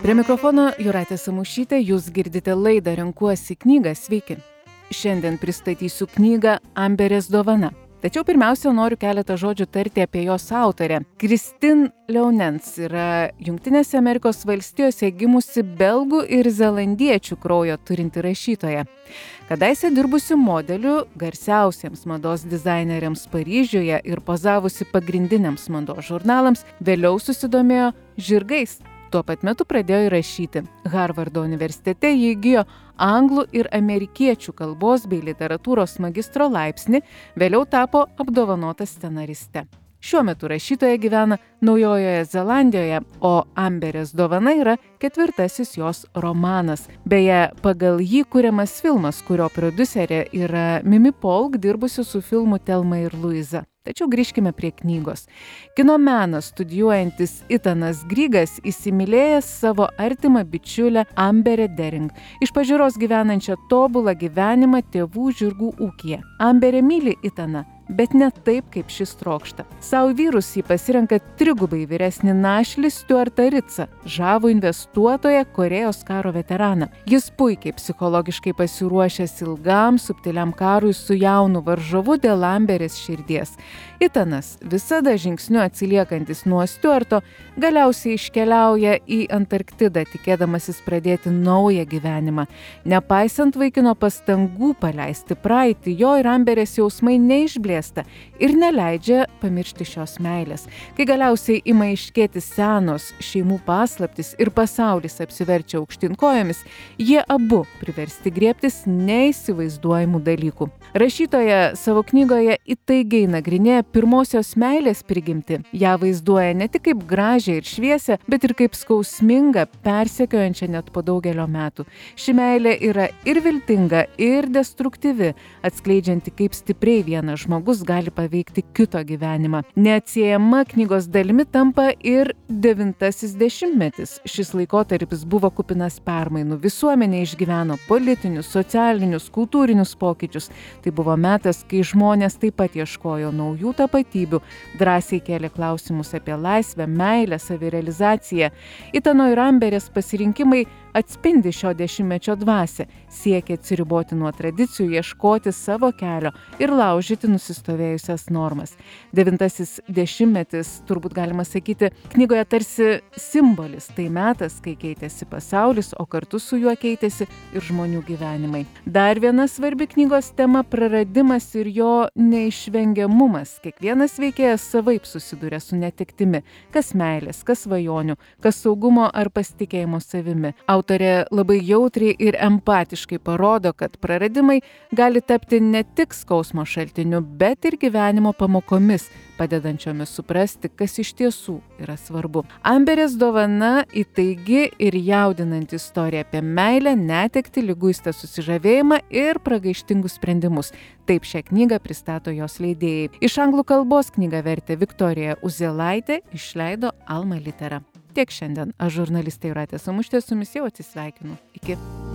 Prie mikrofono Jūratė Samušytė, jūs girdite laidą Renkuosi knygą, sveiki. Šiandien pristatysiu knygą Amberės dovana. Tačiau pirmiausia, noriu keletą žodžių tarti apie jos autorę. Kristin Leonens yra Jungtinėse Amerikos valstijose gimusi belgų ir zelandiečių kraujo turinti rašytoja. Kadaise dirbusi modeliu garsiausiems mados dizaineriams Paryžiuje ir pozavusi pagrindiniams mados žurnalams, vėliau susidomėjo žirgais. Tuo pat metu pradėjo rašyti. Harvardo universitete ji įgijo anglų ir amerikiečių kalbos bei literatūros magistro laipsnį, vėliau tapo apdovanota scenariste. Šiuo metu rašytoja gyvena Naujojoje Zelandijoje, o Amberės dovana yra 4. jos romanas. Beje, pagal jį kuriamas filmas, kurio prodiuserė yra Mimi Polk, dirbusi su filmu Telma ir Luiza. Tačiau grįžkime prie knygos. Kino meną studijuojantis Ethanas Griegas įsimylėjęs savo artimą bičiulę Amberę Dering, iš pažiūros gyvenančią tobulą gyvenimą tėvų žirgų ūkyje. Amberė myli Ethaną, bet ne taip, kaip šis trokšta. Sau vyrus jį pasirenka trigubai vyresnį našlį Stuartą Ritsą, žavų investuotoją, Korėjos karo veteraną. Jis puikiai psichologiškai pasiruošęs ilgam, subtiliam karui su jaunu varžovu dėl Amberės širdies. Ethanas, visada žingsniu atsiliekantis nuo Stuarto, galiausiai iškeliauja į Antarktidą, tikėdamasis pradėti naują gyvenimą. Nepaisant vaikino pastangų paleisti praeitį, jo ir Amberės jausmai neišblėsta ir neleidžia pamiršti šios meilės. Kai galiausiai ima aiškėti senos šeimų paslaptys ir pasaulis apsiverčia aukštyn kojomis, jie abu priversti griebtis neįsivaizduojamų dalykų. Rašytoja savo knygoje įtaigiai nagrinėja pirmosios meilės prigimtį. Ja vaizduoja ne tik kaip gražią ir šviesią, bet ir kaip skausmingą, persekiojančią net po daugelio metų. Ši meilė yra ir viltinga, ir destruktyvi, atskleidžianti, kaip stipriai vienas žmogus gali paveikti kito gyvenimą. Neatsiejama knygos dalimi tampa ir 90-asis dešimtmetis. Šis laikotarpis buvo kupinas permainų. Visuomenė išgyveno politinius, socialinius, kultūrinius pokyčius. Tai buvo metas, kai žmonės taip pat ieškojo naujų tapatybių, drąsiai kėlė klausimus apie laisvę, meilę, savirealizaciją. Ethano ir Amberės pasirinkimai atspindi šio dešimtmečio dvasią, siekia atsiriboti nuo tradicijų, ieškoti savo kelio ir laužyti nusistovėjusias normas. 9-asis dešimtmetis, turbūt galima sakyti, knygoje tarsi simbolis. Tai metas, kai keitėsi pasaulis, o kartu su juo keitėsi ir žmonių gyvenimai. Dar viena svarbi knygos tema - praradimas ir jo neišvengiamumas. Kiekvienas veikėjas savaip susiduria su netektimi. Kas meilės, kas svajonių, kas saugumo ar pasitikėjimo savimi. Autorė labai jautriai ir empatiškai parodo, kad praradimai gali tapti ne tik skausmo šaltiniu, bet ir gyvenimo pamokomis, padedančiomis suprasti, kas iš tiesų yra svarbu. Amberės dovana įtaigi ir jaudinanti istorija apie meilę, netektį, liguistą susižavėjimą ir pragaištingus sprendimus. Taip šią knygą pristato jos leidėjai. Iš anglų kalbos knygą vertė Viktorija Uzėlaitė, išleido Alma Litera. Tiek šiandien. Aš žurnalistė Jūratė Samušytė, su jumis jau atsisveikinu. Iki.